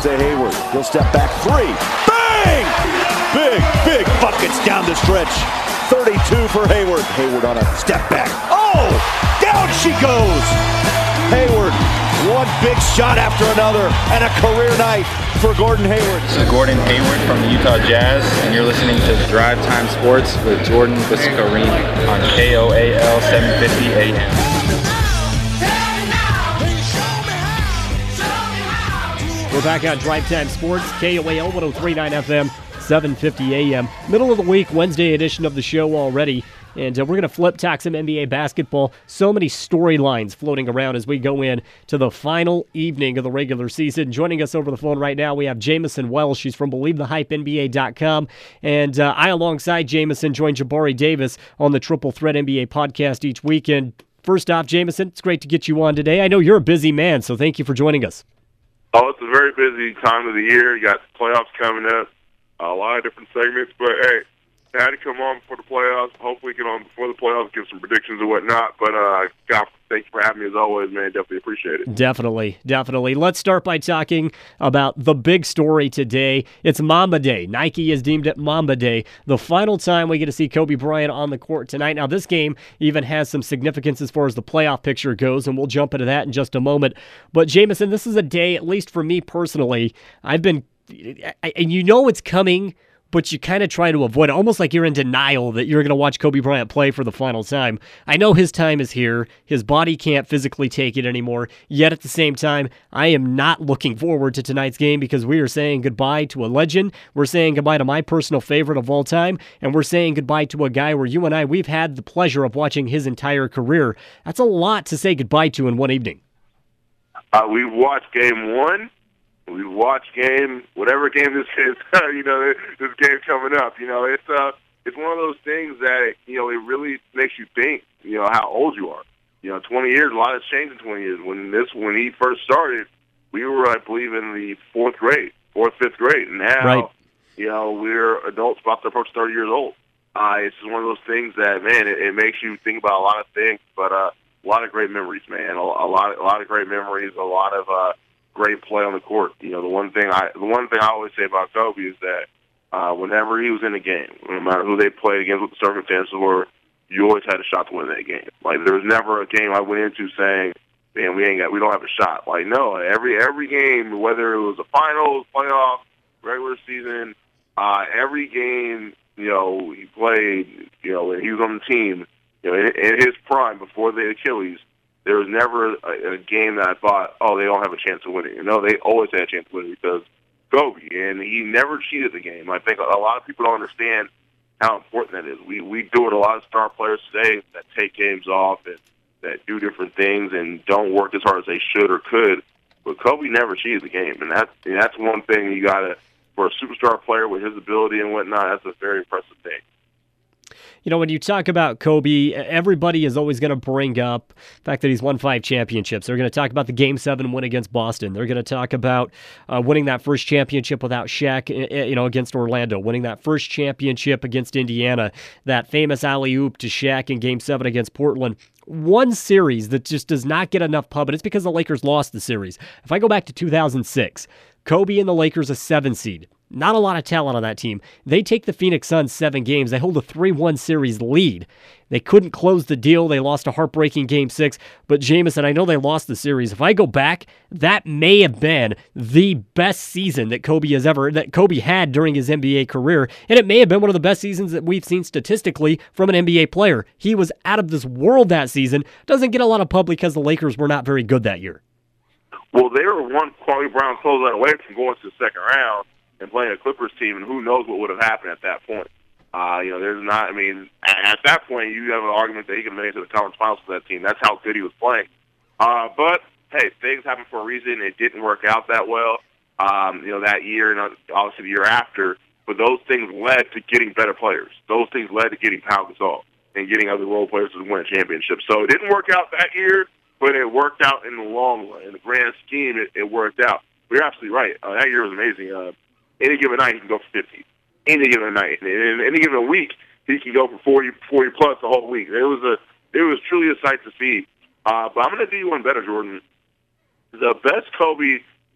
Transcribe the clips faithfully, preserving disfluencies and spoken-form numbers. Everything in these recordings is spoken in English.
to Hayward. He'll step back three. Bang! Big, big buckets down the stretch. thirty-two for Hayward. Hayward on a step back. Oh! Down she goes! Hayward, one big shot after another, and a career night for Gordon Hayward. This is Gordon Hayward from the Utah Jazz, and you're listening to Drive Time Sports with Jordan Viscarini on K O A L seven fifty A M. We're back on Drive Time Sports, K O A L one oh three point nine F M, seven fifty A M. Middle of the week, Wednesday edition of the show already. And uh, we're going to flip talk some N B A basketball. So many storylines floating around as we go in to the final evening of the regular season. Joining us over the phone right now, we have Jamison Wells. She's from Believe the Hype N B A dot com. And uh, I, alongside Jamison, join Jabari Davis on the Triple Threat N B A podcast each weekend. First off, Jamison, it's great to get you on today. I know you're a busy man, so thank you for joining us. Oh, it's a very busy time of the year. You got playoffs coming up, a lot of different segments. But, hey, I had to come on before the playoffs. Hopefully get on before the playoffs, give some predictions and whatnot. But, uh, God, thank you for having me as always, man. Definitely appreciate it. Definitely, definitely. Let's start by talking about the big story today. It's Mamba Day. Nike has deemed it Mamba Day. The final time we get to see Kobe Bryant on the court tonight. Now, this game even has some significance as far as the playoff picture goes, and we'll jump into that in just a moment. But, Jamison, this is a day, at least for me personally, I've been, and you know it's coming, but you kind of try to avoid it, almost like you're in denial that you're going to watch Kobe Bryant play for the final time. I know his time is here. His body can't physically take it anymore. Yet at the same time, I am not looking forward to tonight's game because we are saying goodbye to a legend. We're saying goodbye to my personal favorite of all time, and we're saying goodbye to a guy where you and I, we've had the pleasure of watching his entire career. That's a lot to say goodbye to in one evening. Uh, we watched game one. We watch game, whatever game this is, you know, this game's coming up. You know, it's uh, it's one of those things that, you know, it really makes you think, you know, how old you are. You know, twenty years, a lot has changed in twenty years. When this, when he first started, we were, I believe, in the fourth grade, fourth, fifth grade. And now, right. you know, we're adults about to approach thirty years old. Uh, it's just one of those things that, man, it, it makes you think about a lot of things, but uh, a lot of great memories, man. A, a lot, a lot of great memories, a lot of, uh, great play on the court. You know, the one thing I the one thing I always say about Kobe is that uh, whenever he was in a game, no matter who they played against, what the circumstances were, you always had a shot to win that game. Like there was never a game I went into saying, "Man, we ain't got, we don't have a shot." Like no, every every game, whether it was a finals, playoff, regular season, uh, every game, you know, he played, you know, when he was on the team, you know, in, in his prime before the Achilles. There was never a, a game that I thought, oh, they don't have a chance of winning. You know, they always had a chance of winning because Kobe, and he never cheated the game. I think a lot of people don't understand how important that is. We we do it. A lot of star players today that take games off and that do different things and don't work as hard as they should or could. But Kobe never cheated the game, and that's and that's one thing you got to, for a superstar player with his ability and whatnot, that's a very impressive thing. You know, when you talk about Kobe, everybody is always going to bring up the fact that he's won five championships. They're going to talk about the Game seven win against Boston. They're going to talk about uh, winning that first championship without Shaq, you know, against Orlando, winning that first championship against Indiana, that famous alley-oop to Shaq in Game seven against Portland. One series that just does not get enough pub, and it's because the Lakers lost the series. If I go back to two thousand six, Kobe and the Lakers, a seven seed. Not a lot of talent on that team. They take the Phoenix Suns seven games. They hold a three one series lead. They couldn't close the deal. They lost a heartbreaking game six. But Jamison, I know they lost the series. If I go back, that may have been the best season that Kobe has ever, that Kobe had during his N B A career. And it may have been one of the best seasons that we've seen statistically from an N B A player. He was out of this world that season. Doesn't get a lot of pub because the Lakers were not very good that year. Well, they were one Kobe Bryant closeout away from going to the second round and playing a Clippers team, and who knows what would have happened at that point. Uh, you know, there's not, I mean, at that point, you have an argument that he can make it to the conference finals for that team. That's how good he was playing. Uh, but, hey, things happen for a reason. It didn't work out that well, um, you know, that year and obviously the year after. But those things led to getting better players. Those things led to getting Pau Gasol and getting other role players to win a championship. So it didn't work out that year, but it worked out in the long run. In the grand scheme, it, it worked out. But you're absolutely right. Uh, that year was amazing. Uh, any given night, he can go for fifty. Any given night. And in any given week, he can go for forty, forty plus the whole week. It was a, it was truly a sight to see. Uh, but I'm going to do you one better, Jordan. The best Kobe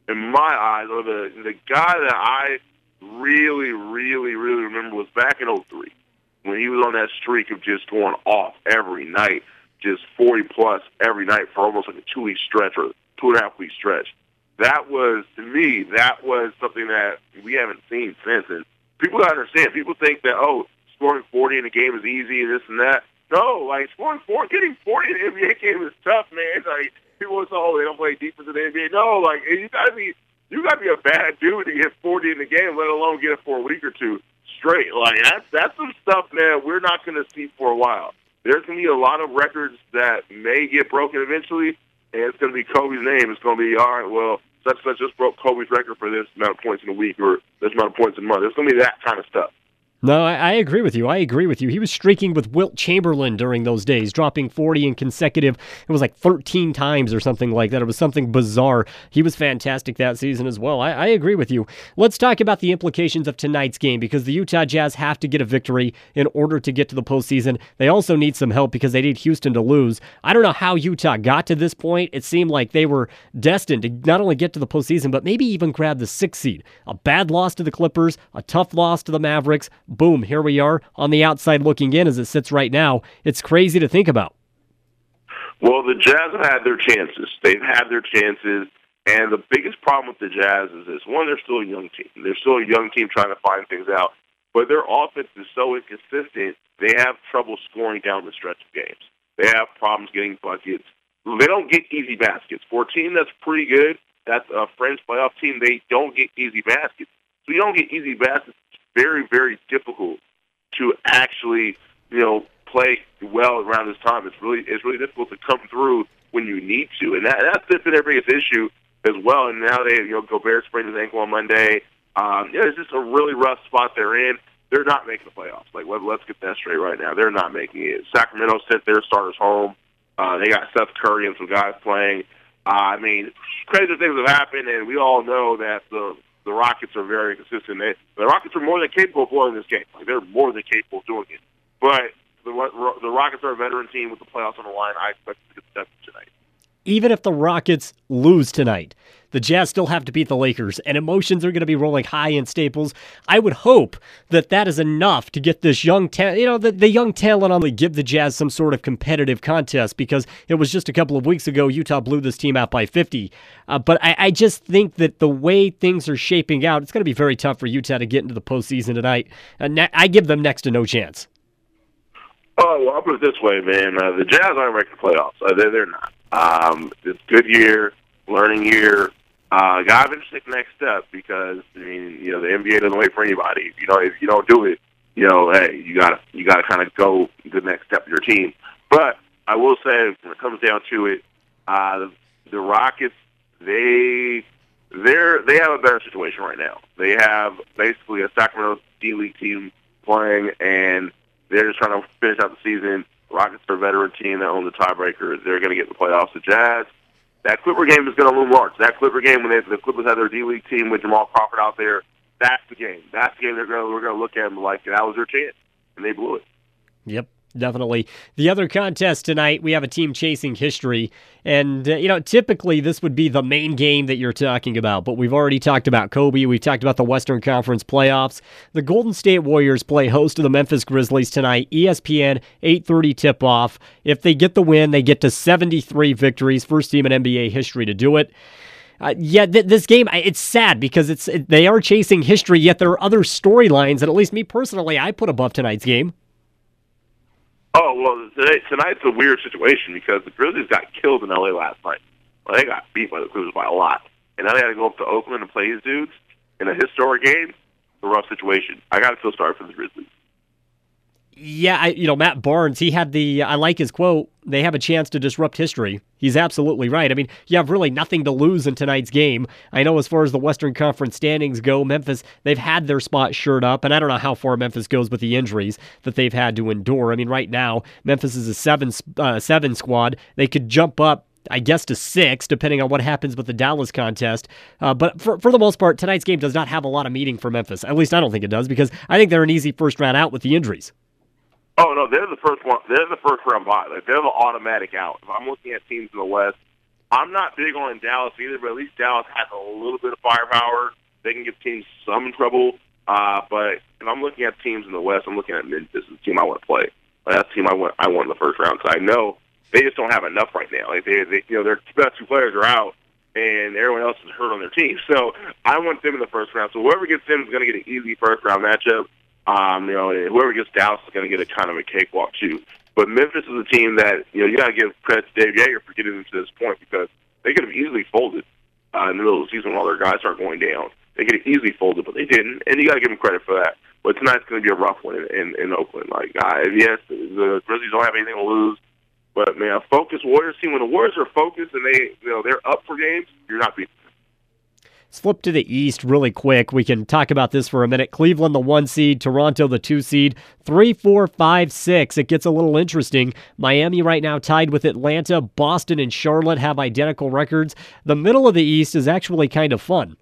in my eyes, or the the guy that I really, really, really remember was back in oh three when he was on that streak of just going off every night, just forty plus every night for almost like a two week stretch or two and a half week stretch. That was, to me, that was something that we haven't seen since. And people gotta understand. People think that, oh, scoring forty in a game is easy and this and that. No, like scoring forty, getting forty in an N B A game is tough, man. Like people say, oh, they don't play defense in the N B A. No, like you gotta be, you gotta be a bad dude to get forty in the game, let alone get it for a week or two straight. Like that's that's some stuff, man. We're not gonna see for a while. There's gonna be a lot of records that may get broken eventually, and it's gonna be Kobe's name. It's gonna be all right. Well, such such just broke Kobe's record for this amount of points in a week or this amount of points in a month. It's gonna be that kind of stuff. No, I, I agree with you. I agree with you. He was streaking with Wilt Chamberlain during those days, dropping forty in consecutive. It was like thirteen times or something like that. It was something bizarre. He was fantastic that season as well. I, I agree with you. Let's talk about the implications of tonight's game because the Utah Jazz have to get a victory in order to get to the postseason. They also need some help because they need Houston to lose. I don't know how Utah got to this point. It seemed like they were destined to not only get to the postseason, but maybe even grab the sixth seed. A bad loss to the Clippers, a tough loss to the Mavericks. Boom, here we are on the outside looking in as it sits right now. It's crazy to think about. Well, the Jazz have had their chances. They've had their chances, and the biggest problem with the Jazz is this. One, they're still a young team. They're still a young team trying to find things out, but their offense is so inconsistent, they have trouble scoring down the stretch of games. They have problems getting buckets. They don't get easy baskets. For a team that's pretty good, that's a French playoff team, they don't get easy baskets. So you don't get easy baskets. Very, very difficult to actually, you know, play well around this time. It's really, it's really difficult to come through when you need to, and that, that's been their biggest issue as well. And now they, you know, Gobert sprained his ankle on Monday. Um, yeah, it's just a really rough spot they're in. They're not making the playoffs. Like, let, let's get that straight right now. They're not making it. Sacramento sent their starters home. Uh, they got Seth Curry and some guys playing. Uh, I mean, crazy things have happened, and we all know that the The Rockets are very consistent. They, the Rockets are more than capable of blowing this game. Like, they're more than capable of doing it. But the, the Rockets are a veteran team with the playoffs on the line. I expect them to get the W tonight. Even if the Rockets lose tonight, the Jazz still have to beat the Lakers, and emotions are going to be rolling high in Staples. I would hope that that is enough to get this young talent, you know, the, the young talent on the give the Jazz some sort of competitive contest, because it was just a couple of weeks ago Utah blew this team out by fifty. Uh, but I, I just think that the way things are shaping out, it's going to be very tough for Utah to get into the postseason tonight. Uh, ne- I give them next to no chance. Oh, well, I'll put it this way, man. Uh, the Jazz aren't making the playoffs. Uh, they're, they're not. Um, it's a good year, learning year. Uh, got to take the next step because, I mean, you know, the N B A doesn't wait for anybody. You know, if you don't do it, you know, hey, you got to you got to kind of go the next step of your team. But I will say, when it comes down to it, uh, the, the Rockets, they they're they have a better situation right now. They have basically a Sacramento D-League team playing, and they're just trying to finish out the season. Rockets are a veteran team that own the tiebreaker. They're going to get in the playoffs. The Jazz, that Clipper game is going to loom large. That Clipper game when they, the Clippers had their D-League team with Jamal Crawford out there, that's the game. That's the game they're going to, we're going to look at them like that was their chance, and they blew it. Yep. Definitely. The other contest tonight, we have a team chasing history. And, uh, you know, typically this would be the main game that you're talking about. But we've already talked about Kobe. We've talked about the Western Conference playoffs. The Golden State Warriors play host to the Memphis Grizzlies tonight. E S P N, eight thirty tip-off. If they get the win, they get to seventy-three victories. First team in N B A history to do it. Uh, yeah, th- this game, it's sad because it's it, they are chasing history, yet there are other storylines that at least me personally, I put above tonight's game. Oh, well, today, tonight's a weird situation because the Grizzlies got killed in L A last night. Well, they got beat by the Clippers by a lot. And now they got to go up to Oakland and play these dudes in a historic game. It's a rough situation. I got to feel sorry for the Grizzlies. Yeah, I, you know, Matt Barnes, he had the, I like his quote, they have a chance to disrupt history. He's absolutely right. I mean, you have really nothing to lose in tonight's game. I know as far as the Western Conference standings go, Memphis, they've had their spot shored up, and I don't know how far Memphis goes with the injuries that they've had to endure. I mean, right now, Memphis is a seven, uh, seven squad. They could jump up, I guess, to six, depending on what happens with the Dallas contest. Uh, but for, for the most part, tonight's game does not have a lot of meaning for Memphis. At least I don't think it does, because I think they're an easy first round out with the injuries. Oh no, they're the first one. They're the first round bye. Like, they're the automatic out. If I'm looking at teams in the West, I'm not big on Dallas either, but at least Dallas has a little bit of firepower. They can give teams some trouble. Uh, but if I'm looking at teams in the West, I'm looking at Memphis as the team I want to play. Like, that's the team I want. I want in the first round because I know they just don't have enough right now. Like they, they, you know, their best two players are out, and everyone else is hurt on their team. So I want them in the first round. So whoever gets them is going to get an easy first round matchup. Um, you know, and whoever gets Dallas is going to get a kind of a cakewalk too. But Memphis is a team that, you know, you got to give credit to Dave Yeager for getting them to this point because they could have easily folded uh, in the middle of the season while their guys start going down. They could have easily folded, but they didn't, and you got to give them credit for that. But tonight's going to be a rough one in, in, in Oakland. Like, uh, yes, the Grizzlies don't have anything to lose, but man, a focused Warriors team. When the Warriors are focused and they, you know, they're up for games, you're not beating them. Let's flip to the East really quick. We can talk about this for a minute. Cleveland, the one seed. Toronto, the two seed. Three, four, five, six. It gets a little interesting. Miami right now tied with Atlanta. Boston and Charlotte have identical records. The middle of the East is actually kind of fun.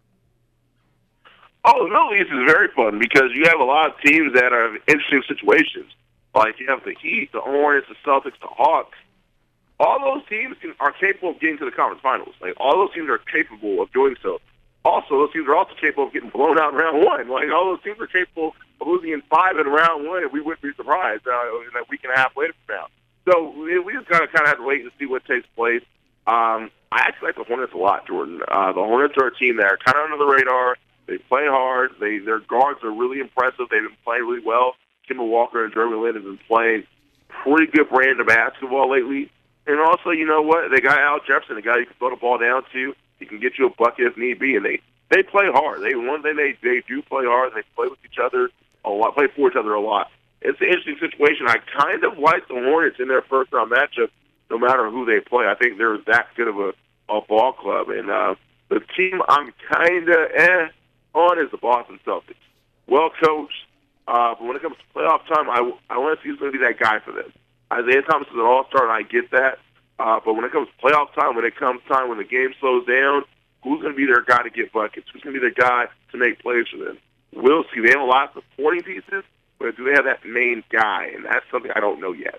Oh, the Middle East is very fun because you have a lot of teams that are in interesting situations. Like you have the Heat, the Hornets, the Celtics, the Hawks. All those teams can, are capable of getting to the conference finals. Like all those teams are capable of doing so. Also, those teams are also capable of getting blown out in round one. Like all those teams are capable of losing in five in round one, and we wouldn't be surprised uh, in a week and a half later from now. So we, we just gotta kind of have to wait and see what takes place. Um, I actually like the Hornets a lot, Jordan. Uh, the Hornets are a team that are kind of under the radar. They play hard. They their guards are really impressive. They've been playing really well. Kimball Walker and Jeremy Lin have been playing pretty good brand of basketball lately. And also, you know what? They got Al Jefferson, a guy you can throw the ball down to. He can get you a bucket if need be. And they, they play hard. They one thing they they do play hard. They play with each other a lot. Play for each other a lot. It's an interesting situation. I kind of like the Hornets in their first round matchup, no matter who they play. I think they're that good of a, a ball club. And uh, the team I'm kind of eh. on is the Boston Celtics. Well coached, uh, but when it comes to playoff time, I, I want to see who's going to be that guy for them. Isaiah Thomas is an all-star, and I get that. Uh, but when it comes to playoff time, when it comes time when the game slows down, who's going to be their guy to get buckets? Who's going to be their guy to make plays for them? We'll see. They have a lot of supporting pieces, but do they have that main guy? And that's something I don't know yet.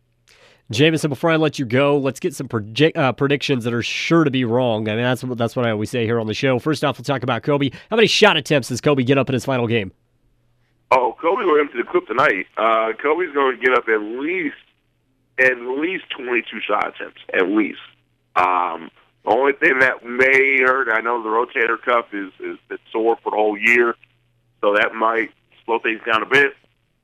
Jamison, before I let you go, let's get some project, uh, predictions that are sure to be wrong. I mean, that's that's what I always say here on the show. First off, we'll talk about Kobe. How many shot attempts does Kobe get up in his final game? Oh, Kobe will empty the clip tonight. Uh, Kobe's going to get up at least at least twenty-two shot attempts, at least. Um, the only thing that may hurt, I know the rotator cuff is, is, is sore for the whole year, so that might slow things down a bit.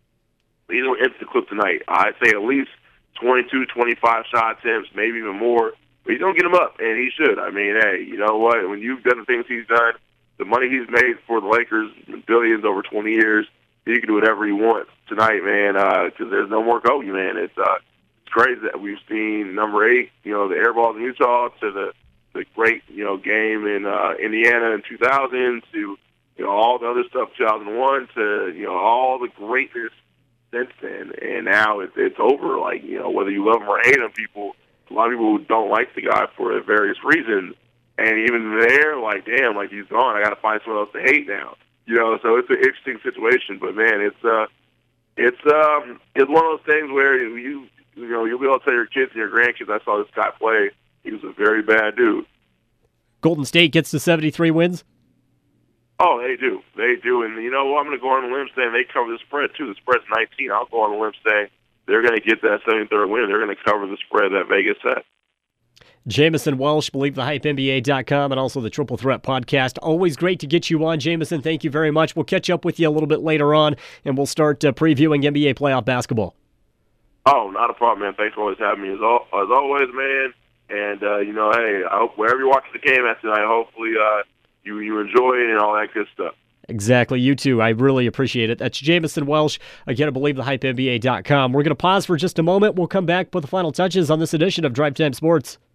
He's going to empty the clip tonight. I'd say at least twenty-two, twenty-five shot attempts, maybe even more. But he's going to get him up, and he should. I mean, hey, you know what? When you've done the things he's done, the money he's made for the Lakers, billions over twenty years, he can do whatever he wants tonight, man, because uh, there's no more Kobe, man. It's uh, it's crazy that we've seen number eight, you know, the air balls in Utah, to the, the great, you know, game in uh, Indiana in two thousand, to, you know, all the other stuff, two thousand one, to, you know, all the greatness since then. And now it's, it's over. Like, you know, whether you love him or hate him, people, a lot of people don't like the guy for various reasons. And even there, like, damn, like he's gone. I got to find someone else to hate now. You know, so it's an interesting situation. But man, it's uh, it's um, it's one of those things where you you know you'll be able to tell your kids and your grandkids, I saw this guy play. He was a very bad dude. Golden State gets to seventy-three wins. Oh, they do. They do. And, you know what? I'm going to go on a limb saying they cover the spread, too. The spread's nineteen. I'll go on a limb saying they're going to get that seventy-third win. They're going to cover the spread that Vegas set. Jamison Welsh, Believe the Hype N B A dot com, and also the Triple Threat Podcast. Always great to get you on, Jamison. Thank you very much. We'll catch up with you a little bit later on, and we'll start uh, previewing N B A playoff basketball. Oh, not a problem, man. Thanks for always having me, as, al- as always, man. And, uh, you know, hey, I hope wherever you're watching the game at tonight, hopefully uh, you, you enjoy it and all that good stuff. Exactly. You too. I really appreciate it. That's Jamison Welsh, again, at Believe the Hype N B A dot com. We're going to pause for just a moment. We'll come back with the final touches on this edition of Drive Time Sports.